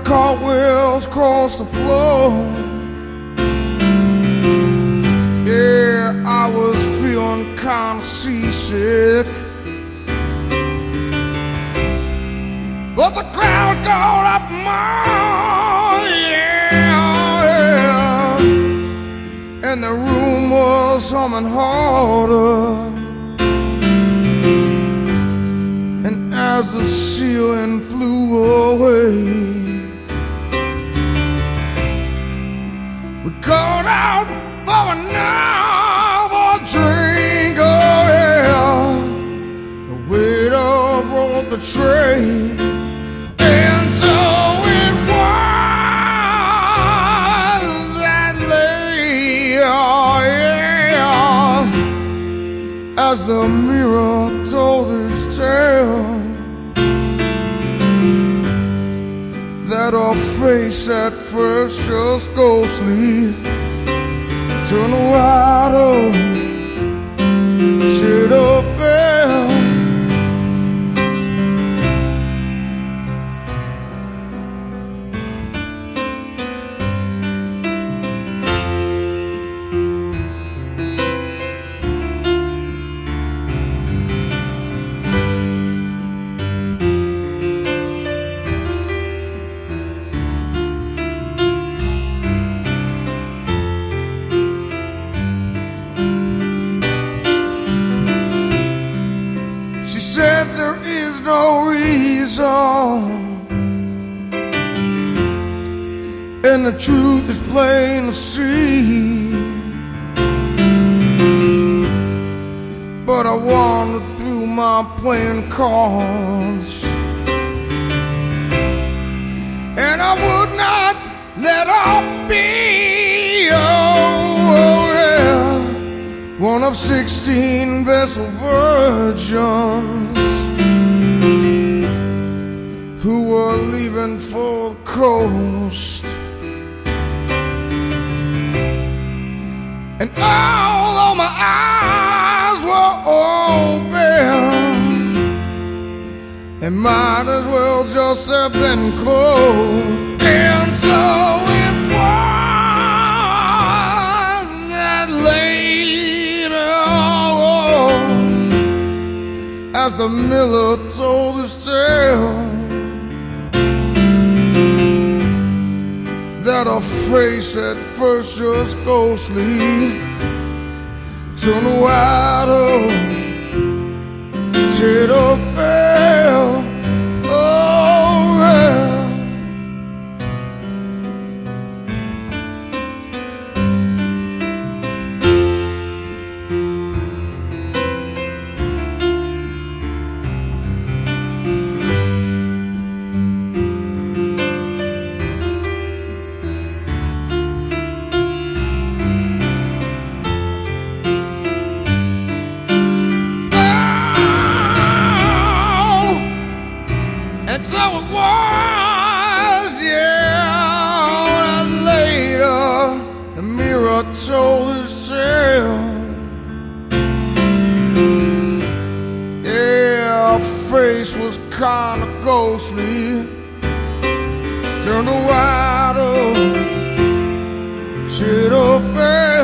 cartwheels across the floor. Yeah, I was feeling kind of seasick, but the crowd got up more, yeah, and the room was humming harder. And as the ceiling flew away, we got out for another drink, oh yeah. The waiter brought the tray, and so it was that late, oh yeah, as the mirror told his tale, that her face at first just ghostly turned white, oh, shade of pale. She said there is no reason, and the truth is plain to see. But I wandered through my playing cards, and I would not let her be, oh yeah, one of 16 vessel virgins who were leaving for the coast. And although my eyes were open, they might as well just have been closed. And so it was that late, oh, as the miller told his tale, that her face at first just ghostly turned white, oh, shade of pale, oh yeah. And so it was, yeah, that later the mirror told his tale. Yeah, her face was kind of ghostly, turned to white, oh, shade of pale.